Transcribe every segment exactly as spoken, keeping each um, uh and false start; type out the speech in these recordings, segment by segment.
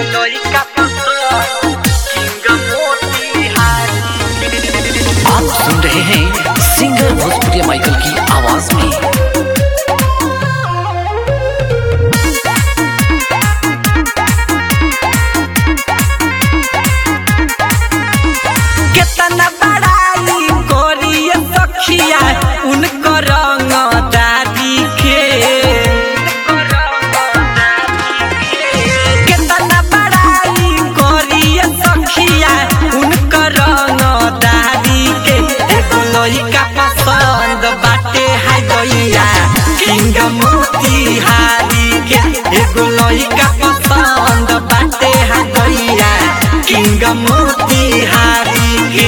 आप सुन रहे हैं सिंगर भोजपुरी माइकल की आवाज में। कितना बड़ाई कोरिया सखिया उनको रंग दादी के, कितना बड़ाई कोरिया सखिया उनको रंग दादी के। एगो लइका पसंद बाटे है गइया किंग मोतिहारी के, एगो लइका पसंद बाटे है गइया किंग मोतिहारी के।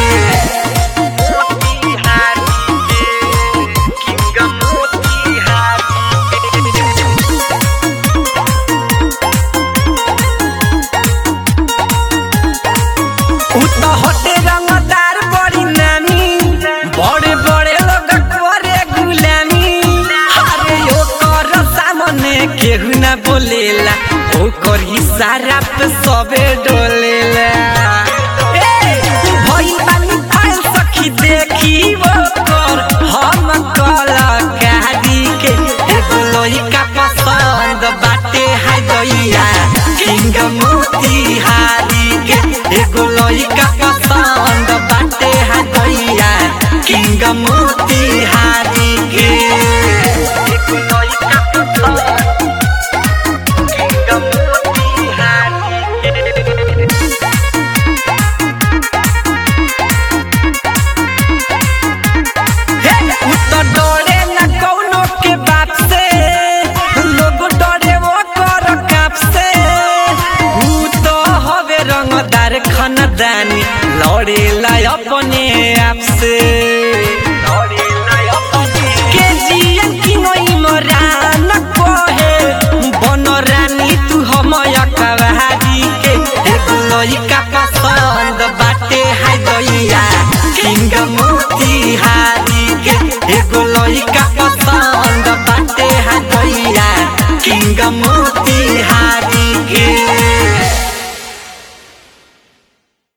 होटे रंगदार बड़ी नामी, बड़े बड़े लोग करे गुलामी। अरे ओकर सामने केहू ना बोलेला, ओकर इशारा पे सबे डोलेला। भई बानी आइल सखी देखी ओकर हम कलाकारी के। एगो लइका पसंद बाटे है गइया किंग मोतिहारी के, एगो लइका पसंद बाटे है गइया किंग मोतिहारी के। एगो लइका पसंद किंग मोतिहारी के। उ तो डरे ना कौनो के बाप से, लोग डरे वो कर काप से। उ तो हवे रंगदार खानदानी, लड़ेला अपने आप से। के जियन की नई मरान कोहे, बन रानी तू हम अकवारी के। एगो लइका पसंद बाटे है गइया किंग मोतिहारी के, एगो लइका